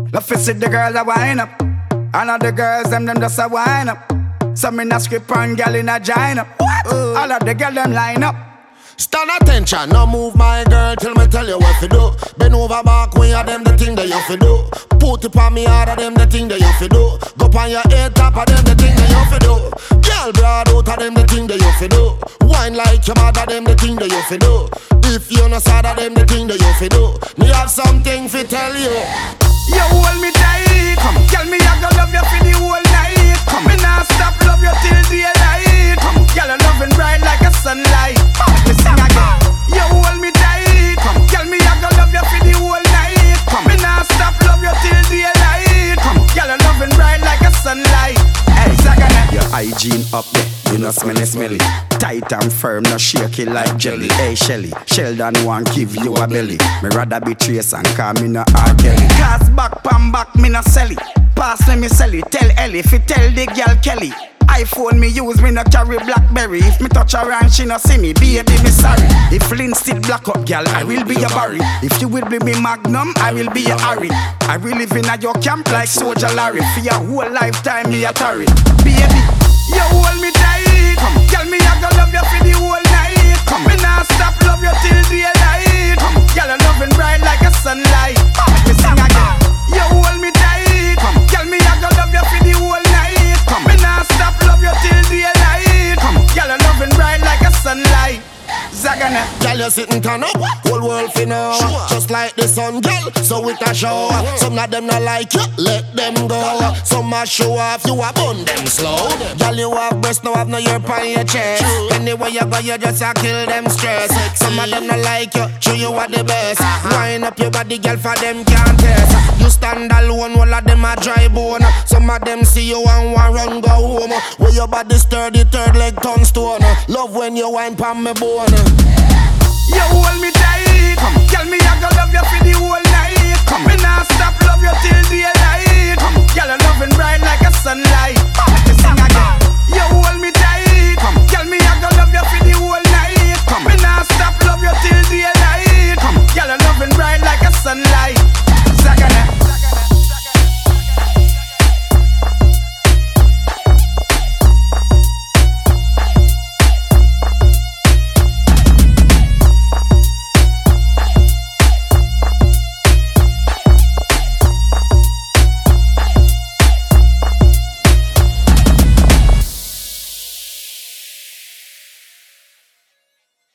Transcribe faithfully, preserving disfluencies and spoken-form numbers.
Love to see the girls a wind up. And all the girls them them just a wind up. Some in a script and girl in a join up. What? Uh. All of the girls them line up. Stand attention, no move my girl till me tell you what to do. Bend over back when you them the thing that you fi do. Put it on me hard of them the thing that you fi do. Go on your head top of them the thing that you fi do. Girl broad out of them the thing that you fi do. Wine like your mother them the thing that you fi do. If you no sad of them the thing that you fi do. Me have something fi tell you. You hold me tight, come. Girl me I go love you for the whole night. Come. Me nah stop love you till daylight. Come. Girl I'm loving bright like a sunlight. Me sing again. You hold me tight, come. Girl me I go love you for the whole night. Come. Me nah stop love you till daylight. Come. Girl I'm loving bright like a sunlight. Hey, Zagana. Your hygiene up there, you know smelly smelly. Tight and firm, no shaky like jelly. Hey Shelly, Sheldon want give you a belly. Me rather be Trace and call me no R. Kelly. Cast back, pan back, me no sell it. Pass let me sell it, tell Ellie, fi tell the girl Kelly. iPhone me use, me no carry Blackberry. If me touch her and she no see me, baby me sorry. If Lynn still black up, girl, I will be your Barry. If you will be me Magnum, I will be your Harry. I will live in a your camp like Soldier Larry. For your whole lifetime, me a tarry. Baby, you hold me tight, come. Girl, me I go love you for the whole night. Come, me nah stop love you till daylight. Come, girl, I'm loving bright like a sunlight. Me sing again. You hold me tight, come. Girl, me I go love you for the whole night. Come, me nah stop love you till daylight. Come, girl, I'm loving bright like a sunlight. Zagana. Girl, you sitting turn up, whole world fi know. Sure. Just like the sun, girl, so it a show. Some of them not like you, let them go. Some a show off, you a bun them slow. Girl, you have breast, no have no ear on your chest. Anywhere you go, you just a kill them stress. Some of them not like you, show you are the best. Wind up your body, girl, for them can't test. You stand alone, all of them a dry bone. Some of them see you and want run go home. Where your body sturdy, third leg tongue stone. Love when you wine pon me bone. You hold me tight, come. Girl, me I go love